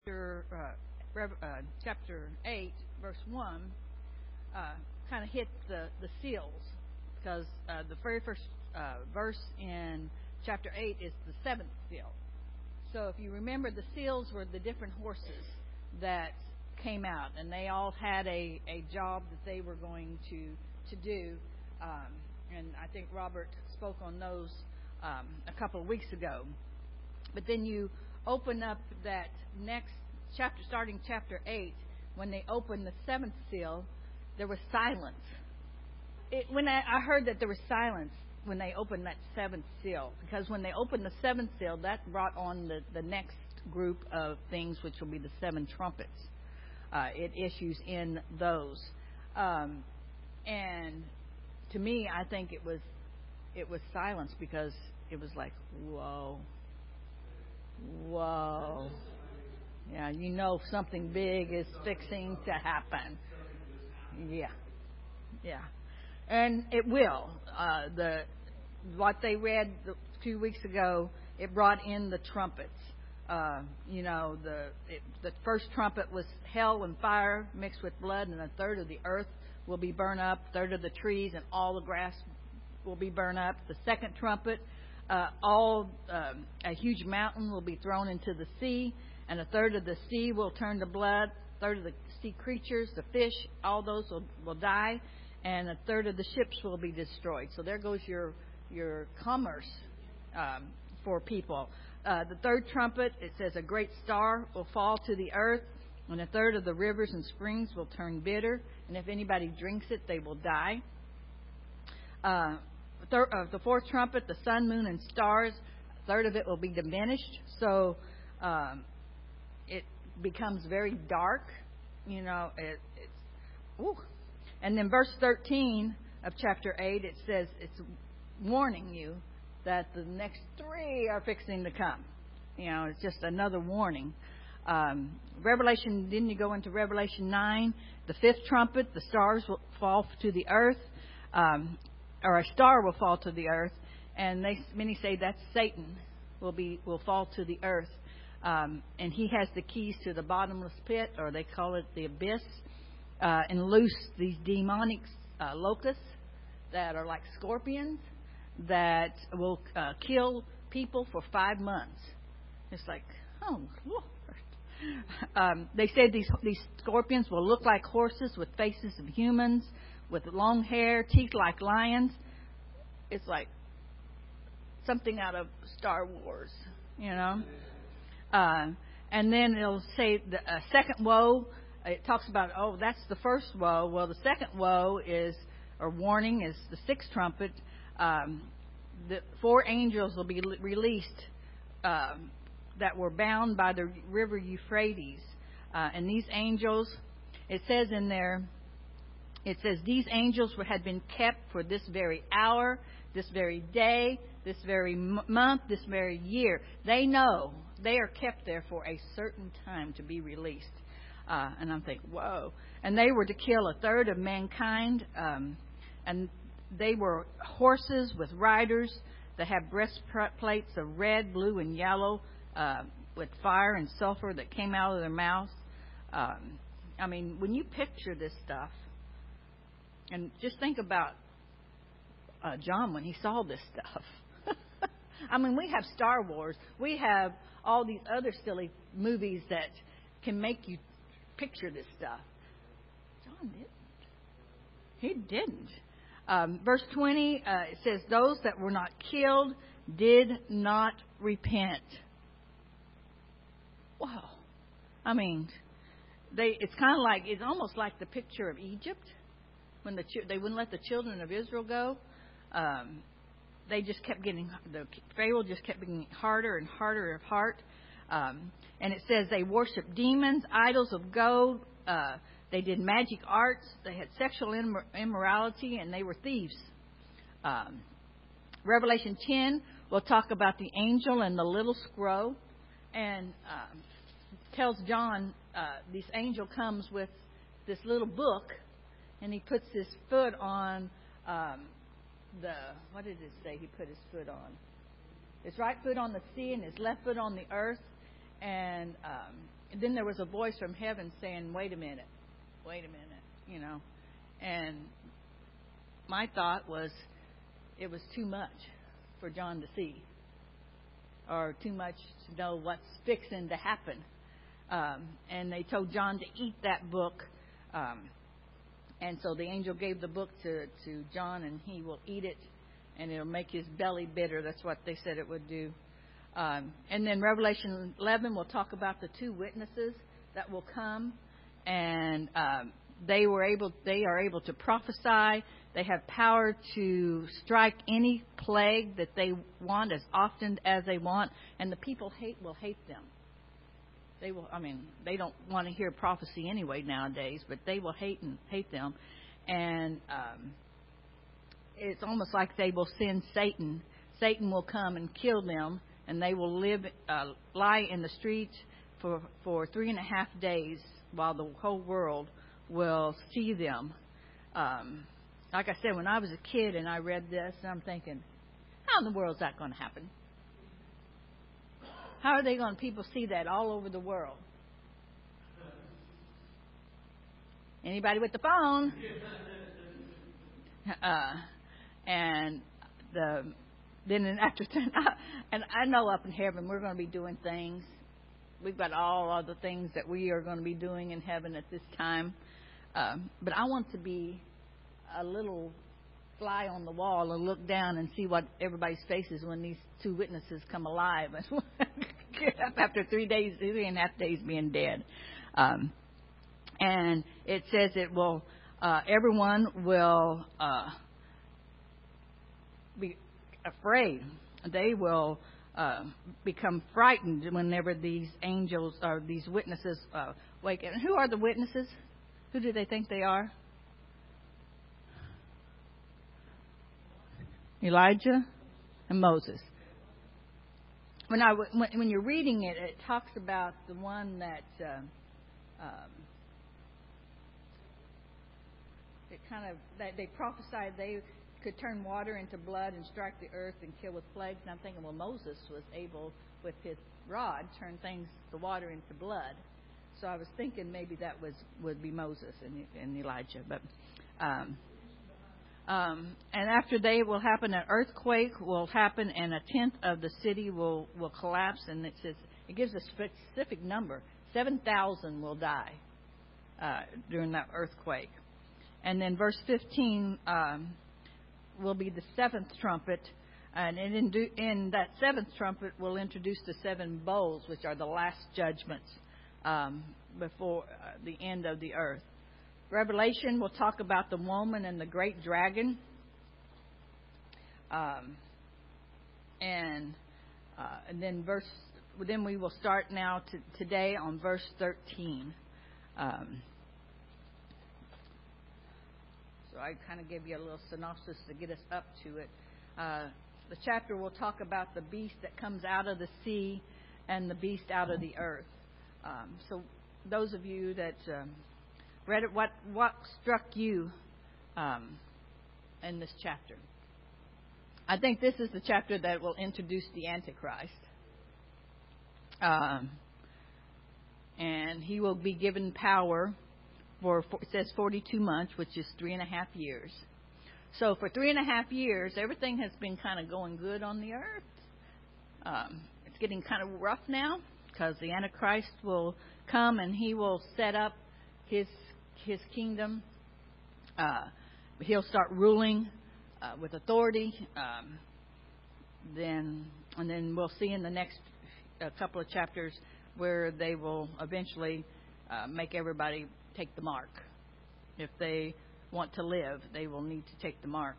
chapter 8, verse 1, kind of hit the seals, because the very first verse in chapter 8 is the seventh seal. So if you remember, the seals were the different horses that came out, and they all had a job that they were going to do. And I think Robert spoke on those a couple of weeks ago. But then you open up that next chapter, starting chapter 8, when they opened the seventh seal, there was silence. When I heard that there was silence when they opened that seventh seal, because when they opened the seventh seal, that brought on the next group of things, which will be the seven trumpets. It issues in those. And to me, I think it was silence, because it was like, whoa. Yeah, you know something big is fixing to happen. Yeah. And it will. What they read a few weeks ago, it brought in the trumpets. The first trumpet was hell and fire mixed with blood, and a third of the earth will be burned up, a third of the trees and all the grass will be burned up. The second trumpet, a huge mountain will be thrown into the sea, and a third of the sea will turn to blood, a third of the sea creatures, the fish, all those will die, and a third of the ships will be destroyed. So there goes your commerce for people. The third trumpet, it says a great star will fall to the earth, and a third of the rivers and springs will turn bitter, and if anybody drinks it, they will die. The fourth trumpet, the sun, moon, and stars, a third of it will be diminished. So it becomes very dark. And then verse 13 of chapter 8, it says it's warning you that the next three are fixing to come. It's just another warning. Didn't you go into Revelation 9? The fifth trumpet, the stars will fall to the earth, or a star will fall to the earth, and many say that's Satan will fall to the earth, and he has the keys to the bottomless pit, or they call it the abyss, and loose these demonic locusts that are like scorpions that will kill people for 5 months. It's like, oh Lord. They say these scorpions will look like horses with faces of humans, with long hair, teeth like lions. It's like something out of Star Wars, And then it'll say the second woe. It talks about, that's the first woe. Well, the second woe warning is the sixth trumpet. The 4 angels will be released that were bound by the river Euphrates. And these angels, it says in there, these angels had been kept for this very hour, this very day, this very month, this very year. They know they are kept there for a certain time to be released. And I'm thinking, whoa. And they were to kill a third of mankind. And they were horses with riders that have breastplates of red, blue, and yellow with fire and sulfur that came out of their mouths. When you picture this stuff, and just think about John when he saw this stuff. We have Star Wars. We have all these other silly movies that can make you picture this stuff. John didn't. He didn't. Verse 20, it says, those that were not killed did not repent. Wow. It's almost like the picture of Egypt. When they wouldn't let the children of Israel go, the Pharaoh just kept getting harder and harder of heart. And it says they worshiped demons, idols of gold. They did magic arts. They had sexual immorality, and they were thieves. Revelation 10 will talk about the angel and the little scroll, and tells John this angel comes with this little book. And he puts his foot on what did it say he put his foot on? His right foot on the sea and his left foot on the earth. And then there was a voice from heaven saying, wait a minute, And my thought was it was too much for John to see, or too much to know what's fixing to happen. And they told John to eat that book. And so the angel gave the book to John, and he will eat it, and it'll make his belly bitter. That's what they said it would do. And then Revelation 11 will talk about the two witnesses that will come, and they are able to prophesy. They have power to strike any plague that they want as often as they want, and the people will hate them. They will. I mean, they don't want to hear prophecy anyway nowadays, but they will hate them, and it's almost like they will send Satan. Satan will come and kill them, and they will lie in the streets for 3.5 days while the whole world will see them. Like I said, when I was a kid and I read this, I'm thinking, how in the world is that going to happen? How are they going to people see that all over the world? Anybody with the phone? And then after 10, and I know up in heaven we're going to be doing things. We've got all other things that we are going to be doing in heaven at this time. But I want to be a little fly on the wall and look down and see what everybody's face is when these two witnesses come alive and get up after 3.5 days being dead. And it says it will, everyone will be afraid. They will become frightened whenever these angels or these witnesses wake up. And who are the witnesses? Who do they think they are? Elijah and Moses. When you're reading it, it talks about the one that that they prophesied they could turn water into blood and strike the earth and kill with plagues. And I'm thinking, well, Moses was able with his rod turn the water into blood. So I was thinking maybe that would be Moses and Elijah, but. And after they will happen, an earthquake will happen, and 1/10 of the city will collapse. And it says it gives a specific number: 7,000 will die during that earthquake. And then verse 15 will be the 7th trumpet, and in that 7th trumpet will introduce the 7 bowls, which are the last judgments before the end of the earth. Revelation will talk about the woman and the great dragon. And then we will start now today on verse 13. So I kind of gave you a little synopsis to get us up to it. The chapter will talk about the beast that comes out of the sea and the beast out of the earth. So those of you that read it, what struck you in this chapter? I think this is the chapter that will introduce the Antichrist. And he will be given power for, it says 42 months, which is 3.5 years. So for 3.5 years, everything has been kind of going good on the earth. It's getting kind of rough now because the Antichrist will come and he will set up his kingdom. He'll start ruling with authority. Then we'll see in the next couple of chapters where they will eventually make everybody take the mark. If they want to live, they will need to take the mark.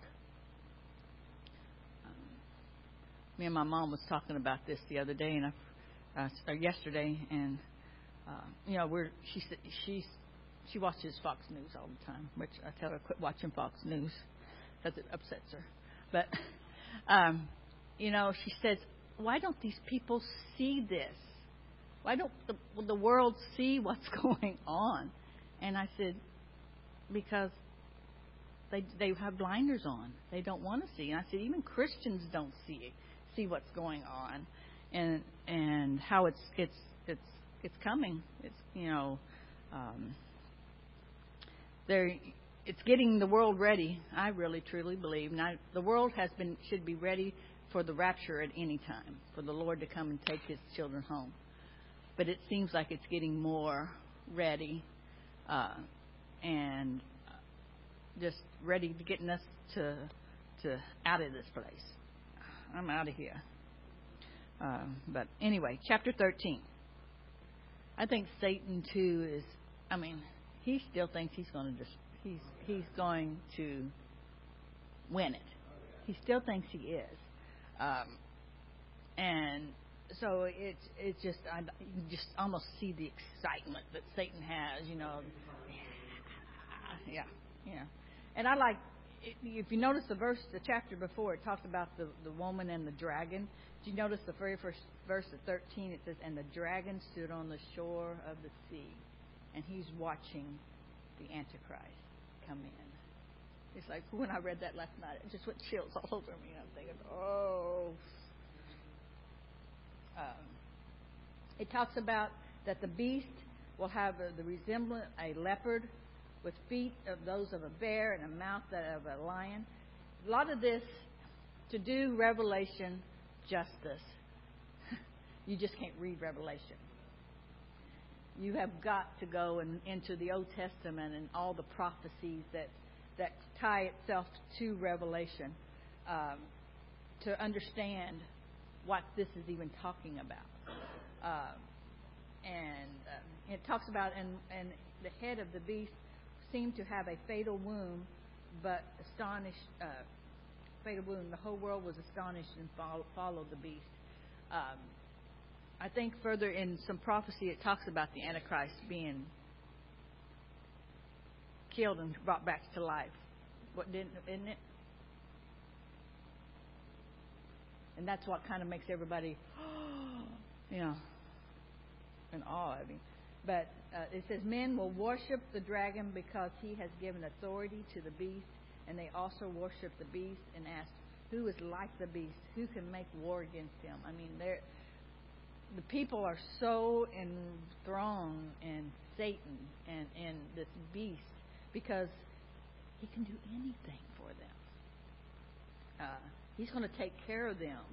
Me and my mom was talking about this the other day or yesterday, and she watches Fox News all the time, which I tell her quit watching Fox News because it upsets her. But she says, why don't these people see this? Why don't the world see what's going on? And I said, because they have blinders on. They don't want to see. And I said, even Christians don't see what's going on, and how it's it's coming. It's there. It's getting the world ready. I really truly believe. Now, the world should be ready for the rapture at any time, for the Lord to come and take His children home. But it seems like it's getting more ready, and just ready to getting us to out of this place. I'm out of here. But anyway, chapter 13. I think Satan too is. I mean, he still thinks he's going to he's going to win it. He still thinks he is, and so it's just you can just almost see the excitement that Satan has. Yeah. And I like. If you notice the chapter before, it talks about the woman and the dragon. Did you notice the very first verse of 13? It says, "And the dragon stood on the shore of the sea, and he's watching the Antichrist come in." It's like when I read that last night, it just went chills all over me. I'm thinking, oh. It talks about that the beast will have the resemblance a leopard, with feet of those of a bear and a mouth of a lion. A lot of this to do Revelation justice. You just can't read Revelation. You have got to go into the Old Testament and all the prophecies that tie itself to Revelation to understand what this is even talking about. And it talks about, and the head of the beast seemed to have a fatal wound, but fatal wound. The whole world was astonished and followed the beast. I think further in some prophecy it talks about the Antichrist being killed and brought back to life. Isn't it? And that's what kind of makes everybody, in awe of him. But it says, men will worship the dragon because he has given authority to the beast, and they also worship the beast and ask, who is like the beast? Who can make war against him? I mean, the people are so enthroned in Satan and in this beast because he can do anything for them. He's going to take care of them.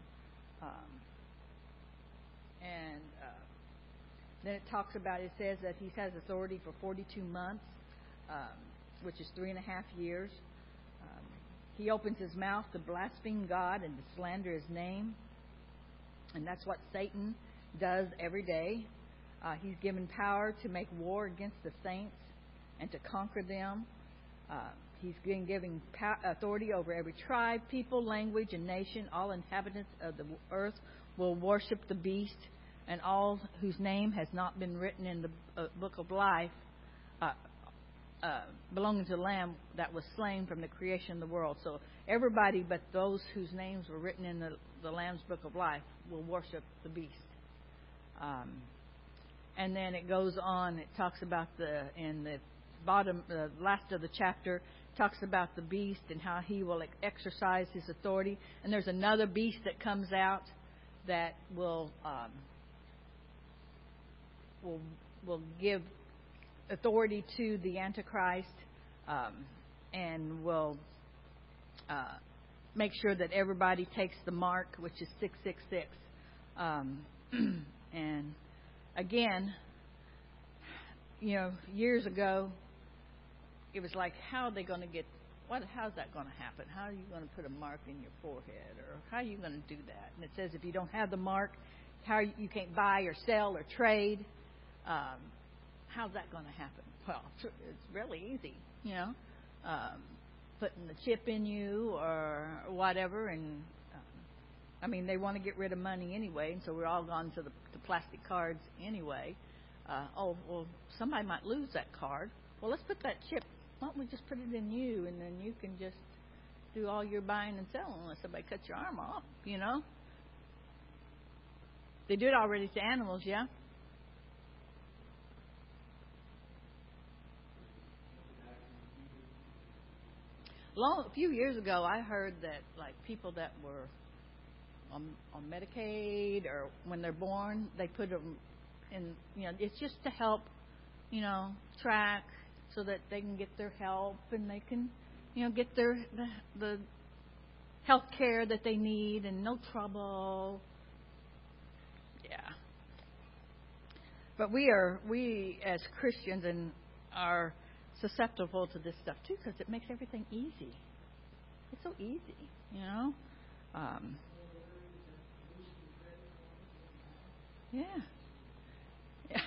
Then it talks about, it says that he has authority for 42 months, which is 3.5 years. He opens his mouth to blaspheme God and to slander his name. And that's what Satan does every day. He's given power to make war against the saints and to conquer them. He's been given authority over every tribe, people, language, and nation. All inhabitants of the earth will worship the beast, and all whose name has not been written in the book of life belonging to the Lamb that was slain from the creation of the world. So everybody but those whose names were written in the Lamb's book of life will worship the beast. And then it goes on. It talks about in the bottom, the last of the chapter, talks about the beast and how he will exercise his authority. And there's another beast that comes out that will give authority to the Antichrist and will make sure that everybody takes the mark, which is 666. And again, years ago, it was like, how are they going to get? How's that going to happen? How are you going to put a mark in your forehead, or how are you going to do that? And it says if you don't have the mark, you can't buy or sell or trade. How's that going to happen? Well, it's really easy, putting the chip in you or whatever. And they want to get rid of money anyway, and so we're all gone to the plastic cards anyway. Somebody might lose that card. Well, let's put that chip. Why don't we just put it in you, and then you can just do all your buying and selling unless somebody cuts your arm off, They do it already to animals, yeah? A few years ago, I heard that people that were on Medicaid or when they're born, they put them and it's just to help, track so that they can get their help and they can, get the health care that they need and no trouble. Yeah. But we as Christians are susceptible to this stuff too, because it makes everything easy. It's so easy, Yeah. Yeah.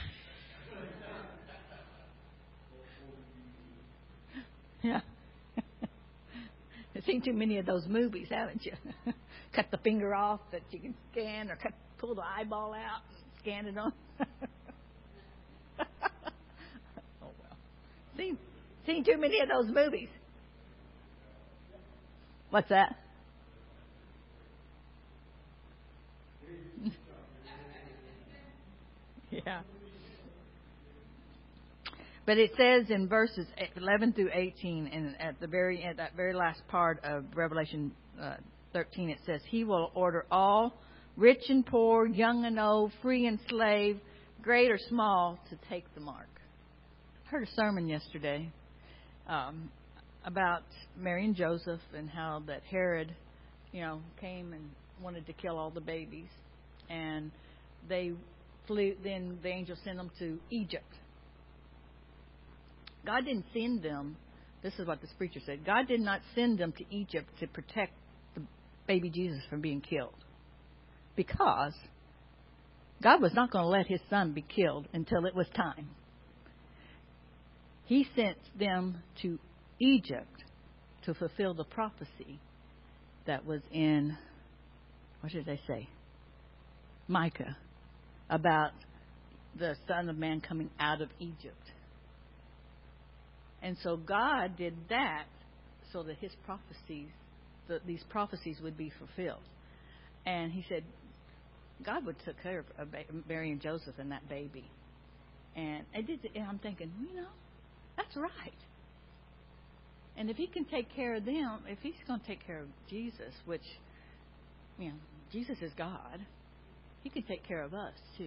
Yeah. You've seen too many of those movies, haven't you? Cut the finger off that you can scan, or pull the eyeball out and scan it on. Oh well. Seen too many of those movies. What's that? Yeah. But it says in verses 11 through 18, and at that very last part of Revelation 13, it says, "He will order all, rich and poor, young and old, free and slave, great or small, to take the mark." I heard a sermon yesterday about Mary and Joseph and how that Herod, came and wanted to kill all the babies, and they flew. Then the angel sent them to Egypt. God didn't send them. This is what this preacher said. God did not send them to Egypt to protect the baby Jesus from being killed, because God was not going to let his son be killed until it was time. He sent them to Egypt to fulfill the prophecy that was in, what did they say? Micah, about the Son of Man coming out of Egypt. And so God did that so that his prophecies, these prophecies would be fulfilled. And he said God would take care of Mary and Joseph and that baby. And I'm thinking, that's right. And if he can take care of them, if he's going to take care of Jesus, which, Jesus is God, he can take care of us too.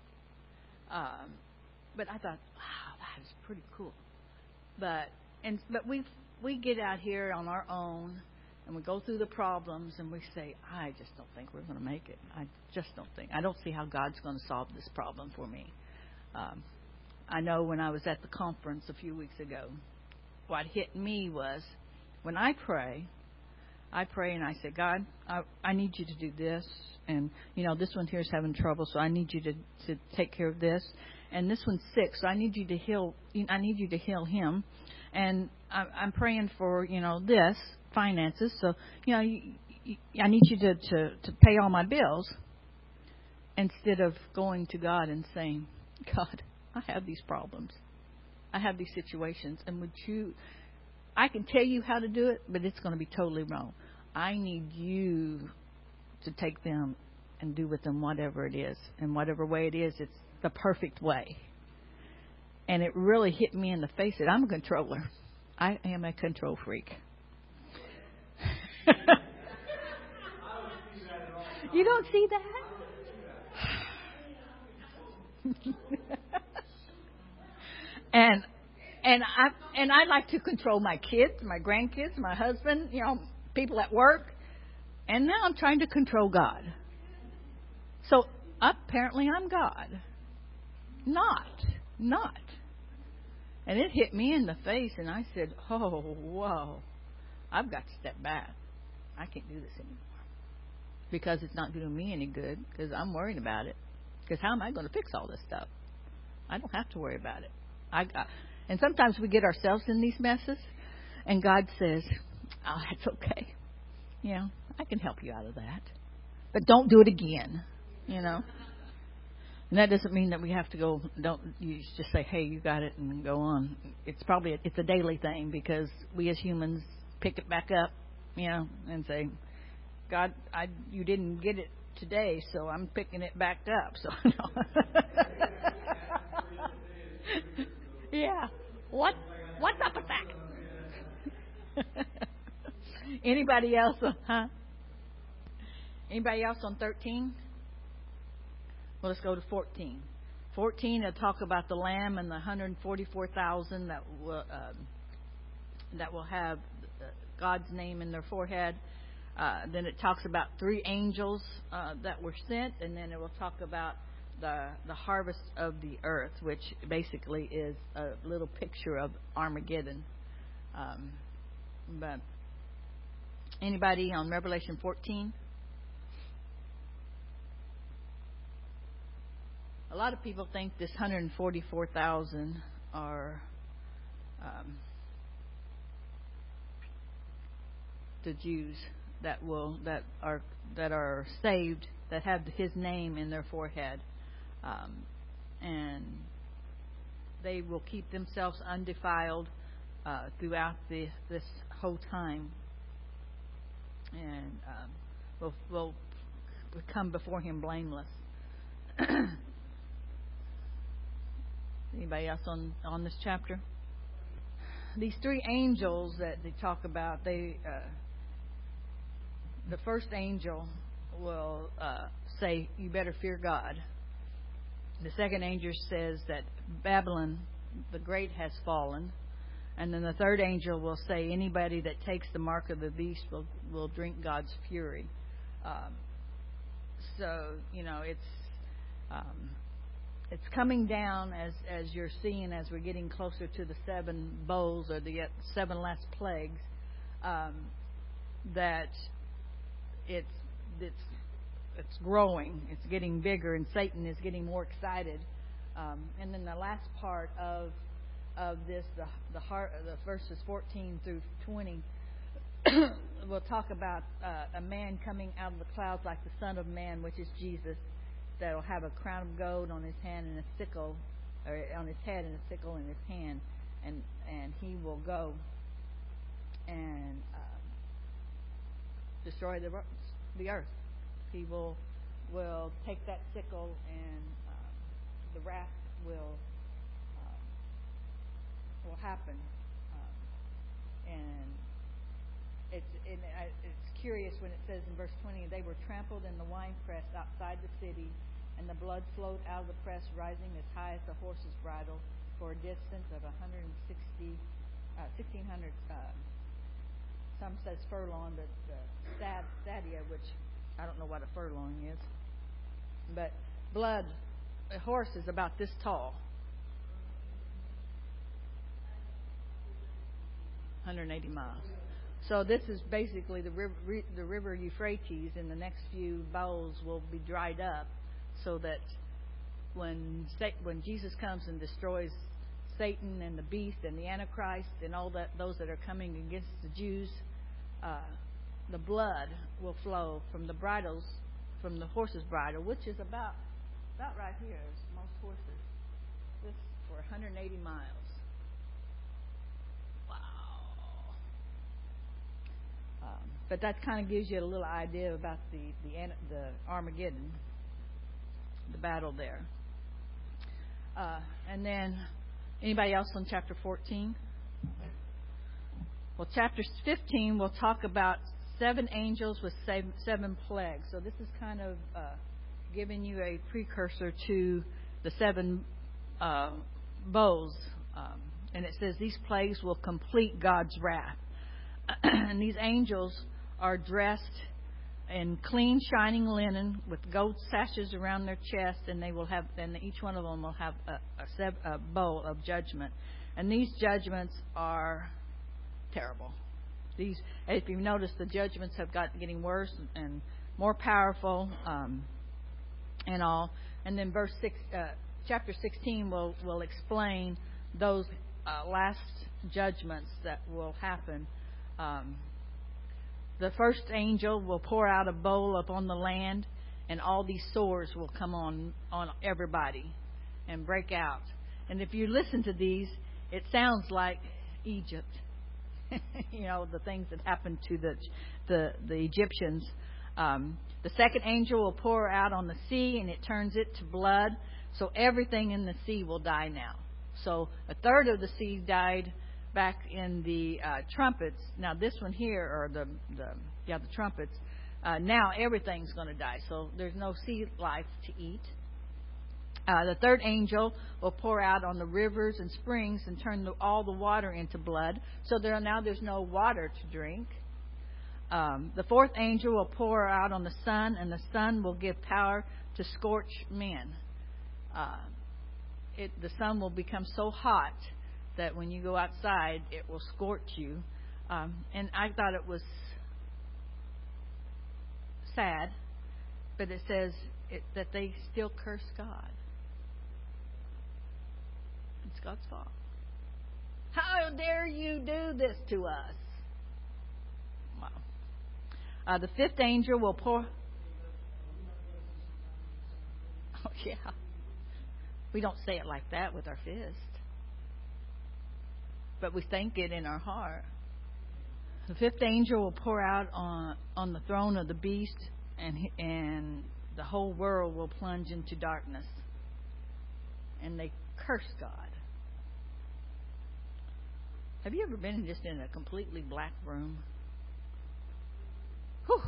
But I thought, wow, that is pretty cool. But we get out here on our own, and we go through the problems, and we say, I just don't think we're going to make it. I just don't think. I don't see how God's going to solve this problem for me. I know when I was at the conference a few weeks ago, what hit me was when I pray and I say, God, I need you to do this. And, this one here is having trouble, so I need you to take care of this. And this one's sick, so I need you to heal. I need you to heal him. And I'm praying for, this, finances. So, I need you to pay all my bills. Instead of going to God and saying, God, I have these problems. I have these situations. And I can tell you how to do it, but it's going to be totally wrong. I need you to take them and do with them whatever it is. And whatever way it is, it's the perfect way. And it really hit me in the face that I'm a controller. I am a control freak. You don't see that? And I like to control my kids, my grandkids, my husband, people at work. And now I'm trying to control God. So apparently I'm God. Not. And it hit me in the face, and I said, oh, whoa, I've got to step back. I can't do this anymore. Because it's not doing me any good, because I'm worried about it. Because how am I going to fix all this stuff? I don't have to worry about it. And sometimes we get ourselves in these messes, and God says, oh, it's okay. I can help you out of that. But don't do it again, And that doesn't mean that we have to go, you just say, hey, you got it, and go on. It's a daily thing, because we as humans pick it back up, and say, God, you didn't get it today, so I'm picking it back up. So, yeah. What's up with that? Anybody else? Anybody else on 13? Well, let's go to 14. 14, it'll talk about the Lamb and the 144,000 that will have God's name in their forehead. Then it talks about 3 angels that were sent, and then it will talk about the harvest of the earth, which basically is a little picture of Armageddon. But anybody on Revelation 14? A lot of people think this 144,000 are the Jews that are saved, that have His name in their forehead, and they will keep themselves undefiled throughout this whole time, and will come before Him blameless. Anybody else on this chapter? These 3 angels that they talk about, the first angel will say, "You better fear God." The second angel says that Babylon the Great has fallen. And then the third angel will say, "Anybody that takes the mark of the beast will drink God's fury." So, it's coming down as you're seeing, as we're getting closer to the 7 bowls, or the 7 last plagues, that it's growing, it's getting bigger, and Satan is getting more excited. And then the last part of this, the verses 14 through 20, we'll talk about a man coming out of the clouds like the Son of Man, which is Jesus, that will have a crown of gold on his hand and a sickle, or on his head and a sickle in his hand, and he will go and destroy the earth. He will take that sickle, and the wrath will happen. And it's curious when it says in verse 20, "They were trampled in the winepress outside the city, and the blood flowed out of the press, rising as high as the horse's bridle for a distance of 1,600. Some says furlong, but stadia, which I don't know what a furlong is. But blood, a horse is about this tall. 180 miles. So this is basically the river Euphrates. In the next few bowls will be dried up, so that when Jesus comes and destroys Satan and the beast and the Antichrist and all those that are coming against the Jews, the blood will flow from the bridles, from the horse's bridle, which is about right here. Most horses, this for 180 miles. But that kind of gives you a little idea about the Armageddon, the battle there. And then, anybody else on chapter 14? Well, chapter 15 will talk about 7 angels with 7 plagues. So this is kind of giving you a precursor to the 7 bowls. And it says these plagues will complete God's wrath. And these angels are dressed in clean, shining linen with gold sashes around their chest, and they will have, and each one of them will have a bowl of judgment. And these judgments are terrible. These, if you notice, the judgments have getting worse and more powerful, and all. And then chapter 16 will explain those last judgments that will happen. The first angel will pour out a bowl upon the land, and all these sores will come on everybody and break out. And if you listen to these, it sounds like Egypt. The things that happened to the Egyptians. The second angel will pour out on the sea, and it turns it to blood. So everything in the sea will die now. So a third of the sea died back in the trumpets. Now this one here, or the trumpets. Now everything's going to die. So there's no sea life to eat. The third angel will pour out on the rivers and springs and turn all the water into blood. So there's no water to drink. The fourth angel will pour out on the sun, and the sun will give power to scorch men. The sun will become so hot that when you go outside, it will scorch you. And I thought it was sad, but it says that they still curse God. It's God's fault. How dare you do this to us? Wow. The fifth angel will pour. Oh, yeah. We don't say it like that with our fist, but we think it in our heart. The fifth angel will pour out on the throne of the beast, and the whole world will plunge into darkness. And they curse God. Have you ever been just in a completely black room? Whew.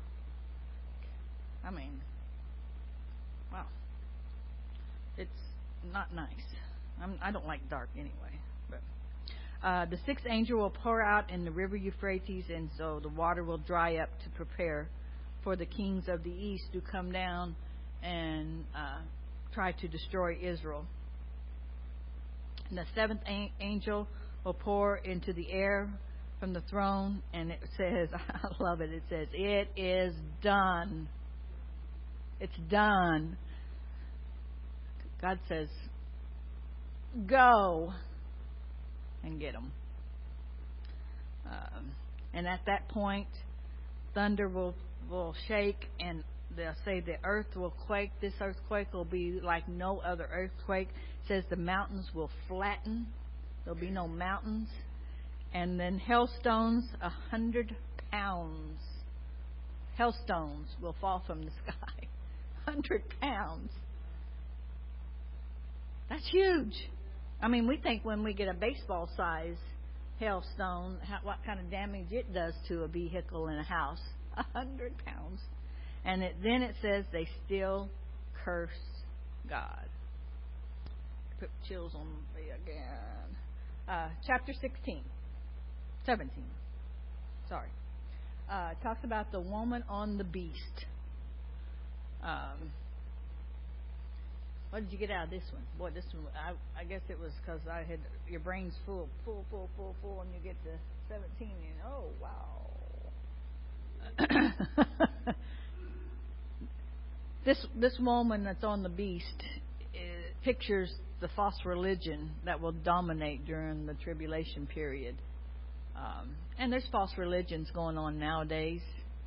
I mean, wow. It's not nice. I don't like dark anyway. But the sixth angel will pour out in the river Euphrates, and so the water will dry up to prepare for the kings of the east to come down and try to destroy Israel. And the seventh angel will pour into the air from the throne, and it says, I love it, it says, it is done. It's done. God says, go and get them. And at that point, thunder will shake, and they'll say the earth will quake. This earthquake will be like no other earthquake. It says the mountains will flatten. There'll be no mountains. And then hailstones, 100 pounds. Hailstones will fall from the sky. 100 pounds. That's huge. I mean, we think when we get a baseball size hailstone, what kind of damage it does to a vehicle and a house. 100 pounds. And then it says they still curse God. Put chills on me again. Chapter 17. Sorry. Talks about the woman on the beast. What did you get out of this one? Boy, this one, I guess it was because your brain's full, and you get to 17, and oh, wow. This woman that's on the beast pictures the false religion that will dominate during the tribulation period. And there's false religions going on nowadays.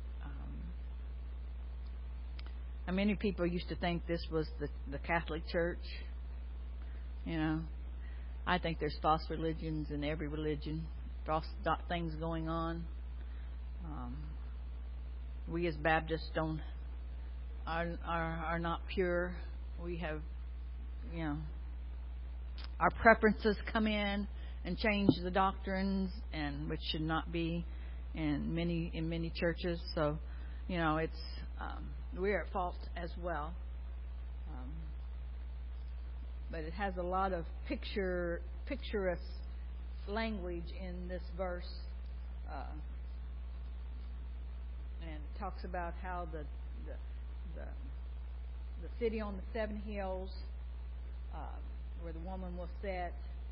And many people used to think this was the Catholic Church. You know, I think there's false religions in every religion, false things going on. We as Baptists are not pure. We have, our preferences come in and change the doctrines, and which should not be in many churches. So, it's we're at fault as well. But it has a lot of picturesque language in this verse, and it talks about how the city on the 7 hills, where the woman will sit,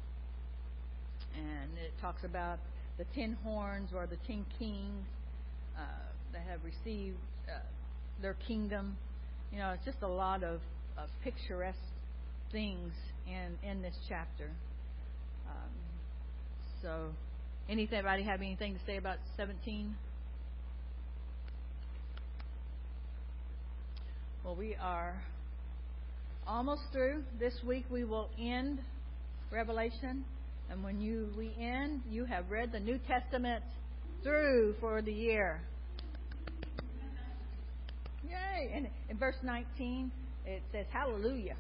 and it talks about the 10 horns or the 10 kings that have received their kingdom. It's just a lot of picturesque things in this chapter. So, anybody have anything to say about 17? Well, we are almost through. This week we will end Revelation. And when we end, you have read the New Testament through for the year. Yay! And in verse 19, it says, hallelujah.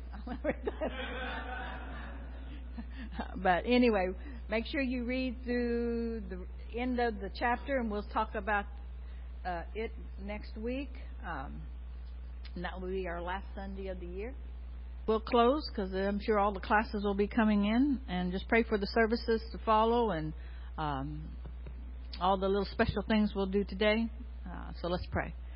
But anyway, make sure you read through the end of the chapter, and we'll talk about it next week. And that will be our last Sunday of the year. we'll close because I'm sure all the classes will be coming in, and just pray for the services to follow and all the little special things we'll do today. So let's pray.